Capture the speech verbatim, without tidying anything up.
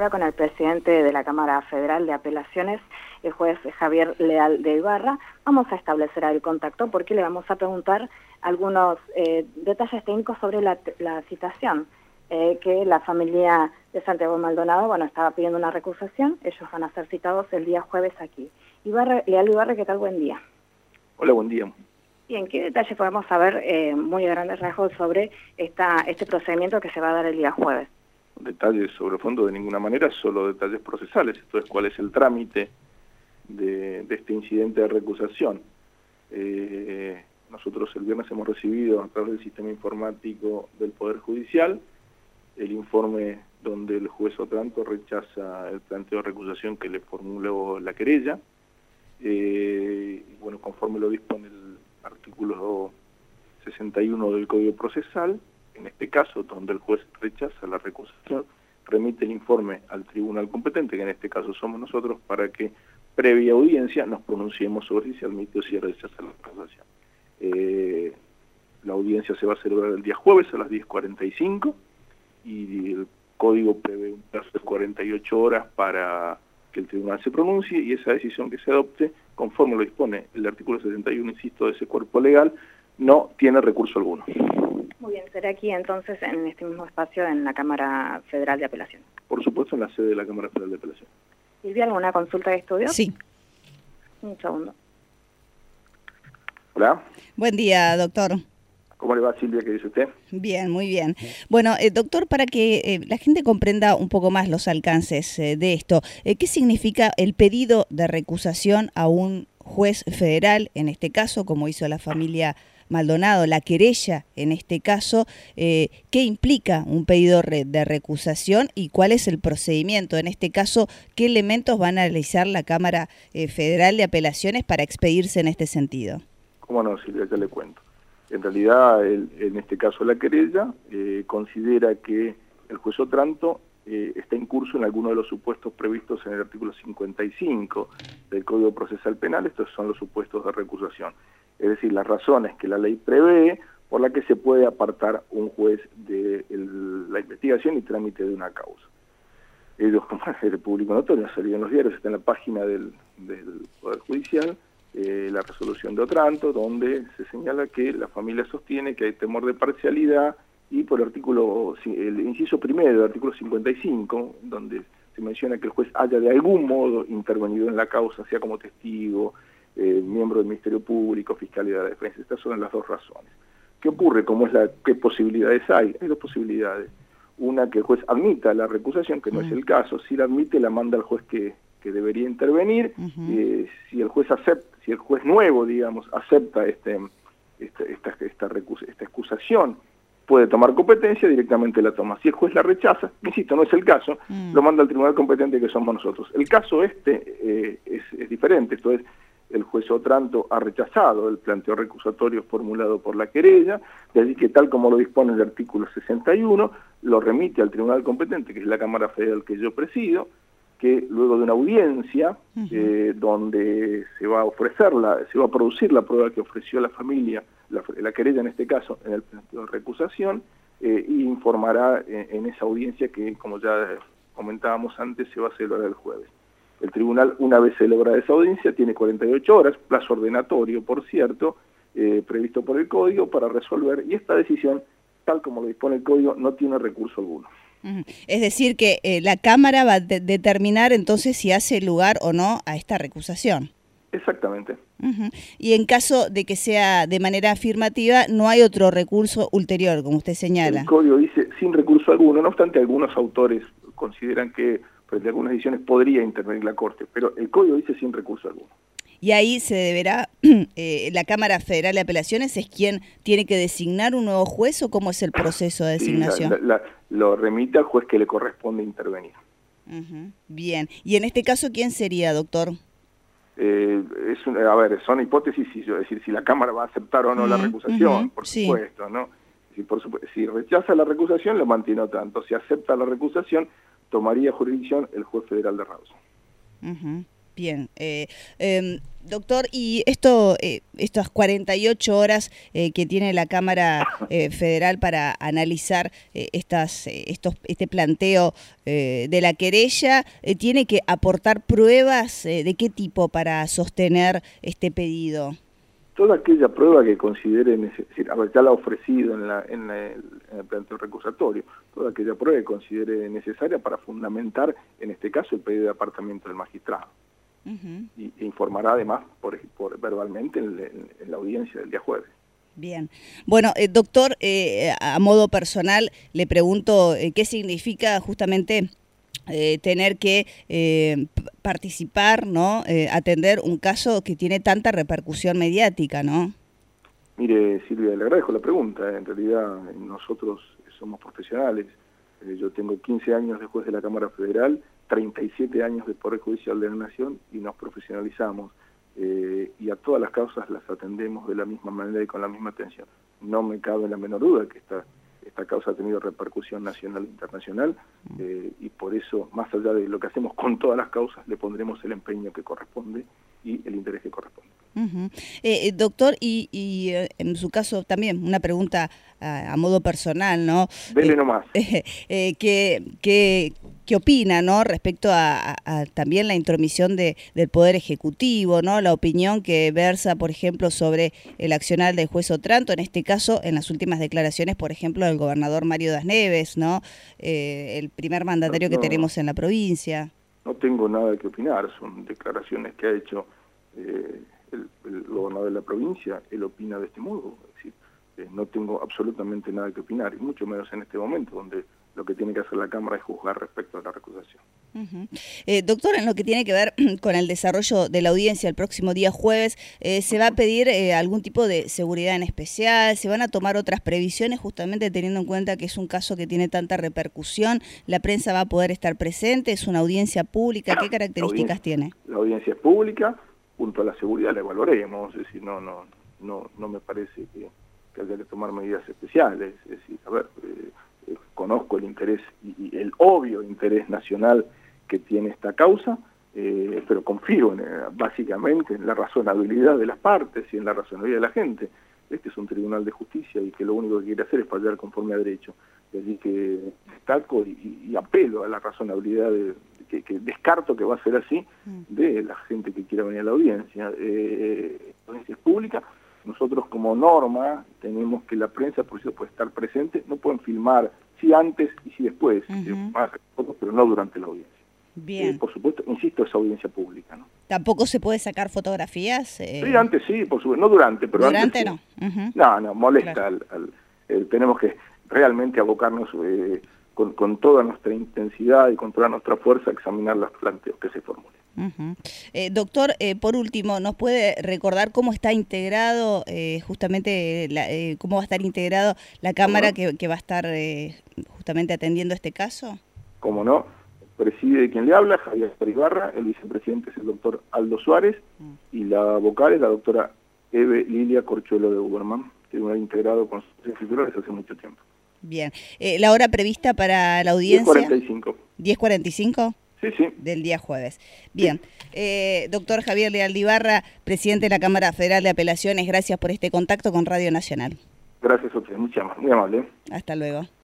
consulta con el presidente de la Cámara Federal de Apelaciones, el juez Javier Leal de Ibarra. Vamos a establecer el contacto porque le vamos a preguntar algunos eh, detalles técnicos sobre la, la citación eh, que la familia de Santiago Maldonado, bueno, estaba pidiendo una recusación. Ellos van a ser citados el día jueves aquí. Ibarra, Leal Ibarra, ¿qué tal? Buen día. Hola, buen día. Bien, ¿qué detalles podemos saber, eh, muy grandes rasgos, sobre esta, este procedimiento que se va a dar el día jueves? Detalles sobre el fondo de ninguna manera, solo detalles procesales. Esto es cuál es el trámite de, de este incidente de recusación. Eh, nosotros el viernes hemos recibido a través del sistema informático del Poder Judicial el informe donde el juez Otranto rechaza el planteo de recusación que le formuló la querella. Eh, bueno, conforme lo dispone el artículo sesenta y uno del Código Procesal, en este caso, donde el juez rechaza la recusación, remite el informe al tribunal competente, que en este caso somos nosotros, para que, previa audiencia, nos pronunciemos sobre si se admite o si rechaza la recusación. Eh, la audiencia se va a celebrar el día jueves a las diez cuarenta y cinco, y el Código prevé un plazo de cuarenta y ocho horas para que el tribunal se pronuncie, y esa decisión que se adopte, conforme lo dispone el artículo sesenta y uno, insisto, de ese cuerpo legal, no tiene recurso alguno. Muy bien, será aquí entonces en este mismo espacio en la Cámara Federal de Apelaciones. Por supuesto, en la sede de la Cámara Federal de Apelaciones. ¿Silvia, alguna consulta de estudio? Sí. Un segundo. Hola. Buen día, doctor. ¿Cómo le va, Silvia? ¿Qué dice usted? Bien, muy bien. Bueno, eh, doctor, para que eh, la gente comprenda un poco más los alcances eh, de esto, eh, ¿qué significa el pedido de recusación a un juez federal, en este caso, como hizo la familia Maldonado, la querella en este caso? Eh, ¿Qué implica un pedido re de recusación y cuál es el procedimiento? En este caso, ¿qué elementos van a analizar la Cámara eh, Federal de Apelaciones para expedirse en este sentido? Cómo no, Silvia, ya le cuento. En realidad, el, en este caso la querella eh, considera que el juez Otranto eh, está en curso en alguno de los supuestos previstos en el artículo cincuenta y cinco del Código Procesal Penal. Estos son los supuestos de recusación. Es decir, las razones que la ley prevé por la que se puede apartar un juez de el, la investigación y trámite de una causa. Ellos, como es de público notorio, ha salido en los diarios, está en la página del, del Poder Judicial, Eh, la resolución de Otranto, donde se señala que la familia sostiene que hay temor de parcialidad, y por el artículo, el inciso primero del artículo cincuenta y cinco, donde se menciona que el juez haya de algún modo intervenido en la causa, sea como testigo, eh, miembro del Ministerio Público, Fiscalía de la Defensa. Estas son las dos razones. ¿Qué ocurre? ¿Cómo es la, ¿Qué posibilidades hay? Hay dos posibilidades. Una, que el juez admita la recusación, que no uh-huh. es el caso. Si la admite, la manda al juez que que debería intervenir. Uh-huh. eh, si el juez acepta, si el juez nuevo, digamos, acepta este, este esta, esta, recusa, esta excusación, puede tomar competencia, directamente la toma. Si el juez la rechaza, insisto, no es el caso, uh-huh. lo manda al tribunal competente, que somos nosotros. El caso este eh, es, es diferente, esto es, el juez Otranto ha rechazado el planteo recusatorio formulado por la querella, de allí que, tal como lo dispone el artículo sesenta y uno, lo remite al tribunal competente, que es la Cámara Federal que yo presido, que luego de una audiencia uh-huh. eh, donde se va a ofrecer la, se va a producir la prueba que ofreció la familia, la, la querella en este caso, en el planteo de recusación, eh, y informará en, en esa audiencia que, como ya comentábamos antes, se va a celebrar el jueves. El tribunal, una vez celebrada esa audiencia, tiene cuarenta y ocho horas, plazo ordenatorio, por cierto, eh, previsto por el Código, para resolver, y esta decisión, tal como lo dispone el Código, no tiene recurso alguno. Es decir, que eh, la Cámara va a de determinar entonces si hace lugar o no a esta recusación. Exactamente. Uh-huh. Y en caso de que sea de manera afirmativa, no hay otro recurso ulterior, como usted señala. El Código dice sin recurso alguno, no obstante algunos autores consideran que frente a algunas decisiones podría intervenir la Corte, pero el Código dice sin recurso alguno. Y ahí se deberá, eh, la Cámara Federal de Apelaciones es quien tiene que designar un nuevo juez, ¿o cómo es el proceso de designación? Sí, la, la, la, lo remite al juez que le corresponde intervenir. Uh-huh. Bien. ¿Y en este caso quién sería, doctor? Eh, es una, a ver, son hipótesis, es decir, si la Cámara va a aceptar o no uh-huh. la recusación, uh-huh. por sí. supuesto, ¿no? Si, por supuesto, si rechaza la recusación, lo mantiene tanto. Si acepta la recusación, tomaría jurisdicción el juez federal de Rawson. Uh-huh. Bien. Eh, eh, doctor, y esto, eh, estas cuarenta y ocho horas eh, que tiene la Cámara eh, Federal para analizar eh, estas, eh, estos, este planteo eh, de la querella, eh, ¿tiene que aportar pruebas eh, de qué tipo para sostener este pedido? Toda aquella prueba que considere necesaria, ya la ha ofrecido en, la, en, la, en el planteo recusatorio, toda aquella prueba que considere necesaria para fundamentar, en este caso, el pedido de apartamiento del magistrado. Uh-huh. y, e informará además por, por verbalmente en, en, en la audiencia del día jueves. Bien. Bueno, eh, doctor, eh, a modo personal le pregunto eh, qué significa justamente eh, tener que eh, participar, ¿no? Eh, atender un caso que tiene tanta repercusión mediática, ¿no? Mire, Silvia, le agradezco la pregunta. En realidad nosotros somos profesionales. Eh, yo tengo quince años de juez de la Cámara Federal, treinta y siete años de Poder Judicial de la Nación y nos profesionalizamos eh, y a todas las causas las atendemos de la misma manera y con la misma atención. No me cabe la menor duda que esta, esta causa ha tenido repercusión nacional e internacional eh, y por eso, más allá de lo que hacemos con todas las causas, le pondremos el empeño que corresponde y el interés que corresponde. Uh-huh. eh, doctor, y, y eh, en su caso también una pregunta a, a modo personal, ¿no? Dele eh, nomás. Eh, eh, ¿qué, qué, ¿Qué opina, ¿no? Respecto a, a, a también la intromisión de, del Poder Ejecutivo, ¿no? La opinión que versa, por ejemplo, sobre el accionar del juez Otranto, en este caso, en las últimas declaraciones, por ejemplo, del gobernador Mario Das Neves, ¿no? Eh, el primer mandatario no, no, que tenemos en la provincia. No tengo nada que opinar, son declaraciones que ha hecho eh, el, el gobernador de la provincia, él opina de este modo, es decir, eh, no tengo absolutamente nada que opinar, y mucho menos en este momento, donde lo que tiene que hacer la Cámara es juzgar respecto a la recusación. Uh-huh. eh, doctor, en lo que tiene que ver con el desarrollo de la audiencia el próximo día jueves, eh, ¿se va a pedir eh, algún tipo de seguridad en especial? ¿Se van a tomar otras previsiones justamente teniendo en cuenta que es un caso que tiene tanta repercusión? ¿La prensa va a poder estar presente? ¿Es una audiencia pública? ¿Qué características la tiene? La audiencia es pública, junto a la seguridad la evaluaremos, es decir, no, no, no, no me parece que, que haya que tomar medidas especiales, es decir, a ver... Eh, conozco el interés y, y el obvio interés nacional que tiene esta causa, eh, pero confío en, básicamente en la razonabilidad de las partes y en la razonabilidad de la gente. Este es un tribunal de justicia y que lo único que quiere hacer es fallar conforme a derecho. Y así que destaco y, y apelo a la razonabilidad, de, que, que descarto que va a ser así, de la gente que quiera venir a la audiencia. Eh, la audiencia es pública. Nosotros como norma tenemos que la prensa, por eso puede estar presente, no pueden filmar sí antes y sí después, uh-huh. fotos, pero no durante la audiencia. Bien. Eh, por supuesto, insisto, es audiencia pública, ¿no? ¿Tampoco se puede sacar fotografías? Eh... Sí, antes sí, por supuesto, no durante, pero durante antes no. Sí. Uh-huh. No, no, molesta. Claro. Al, al, eh, tenemos que realmente abocarnos eh, con, con toda nuestra intensidad y con toda nuestra fuerza a examinar los planteos que se formulen. Uh-huh. eh, doctor, eh, por último, ¿nos puede recordar cómo está integrado eh, justamente, la, eh, cómo va a estar integrado la Cámara que, que va a estar eh, justamente atendiendo este caso? Cómo no, preside quien le habla, Javier Ibarra, el vicepresidente es el doctor Aldo Suárez uh-huh. y la vocal es la doctora Eve Lilia Corchuelo de Uberman, tribunal integrado con sus escritores hace mucho tiempo. Bien, eh, ¿la hora prevista para la audiencia? diez cuarenta y cinco. ¿diez cuarenta y cinco? Sí, sí. Del día jueves. Bien. Eh, doctor Javier Leal de Ibarra, presidente de la Cámara Federal de Apelaciones, gracias por este contacto con Radio Nacional. Gracias a ustedes, muy amable. Hasta luego.